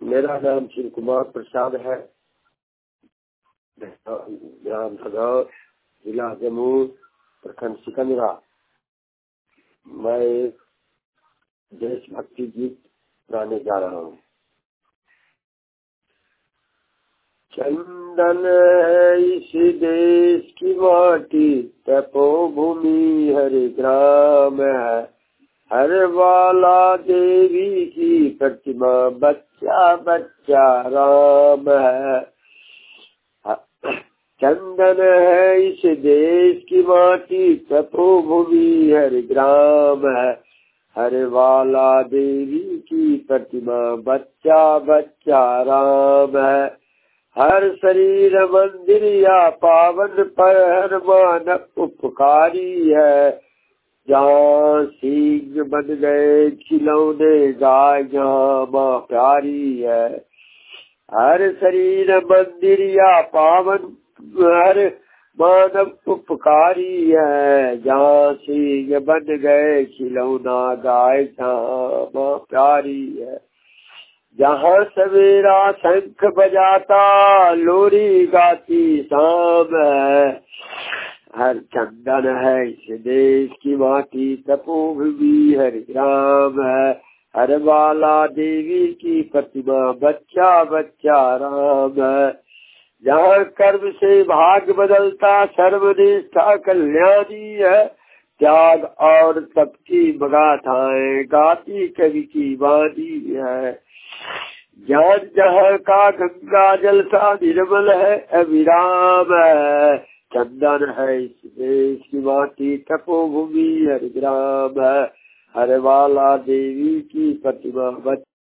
मेरा नाम शिव कुमार प्रसाद है। ग्राम भगौर, जिला जम्मू, प्रखंड सिकंदरा। मैं एक देशभक्ति गीत गाने जा रहा हूँ। चंदन है इस देश की माटी, तपोभूमि हर ग्राम है। हर वाला देवी की प्रतिमा, बच्चा बच्चा राम है। चंदन है इस देश की माटी, तपोभूमि हर ग्राम है। हर वाला देवी की प्रतिमा, बच्चा बच्चा राम है। हर शरीर मंदिर या पावन पर हर मानव उपकारी है। जहाँ सिंह बन गए खिलौने गाय, जहाँ माँ प्यारी है। हर शरीर मंदिर या पावन हर मानव उपकारी है। जहाँ सिंह बन गए खिलौना गाय, जहाँ माँ प्यारी है। जहाँ सवेरा शंख बजाता लोरी गाती शाम है। हर चंदन है इस देश की माटी, तपोभूमि हर ग्राम है। हर वाला देवी की प्रतिमा, बच्चा बच्चा राम है। जहाँ कर्म से भाग बदलता सर्वनिष्ठा कल्याणी है। त्याग और सबकी गाथाएं गाती कवि की वाणी है। ज्ञान जहाँ का गंगा जल सा निर्मल है, अविराम है। चंदन है इस देश की माटी, तपोभूमि हर ग्राम है। हर वाला देवी की प्रतिमा,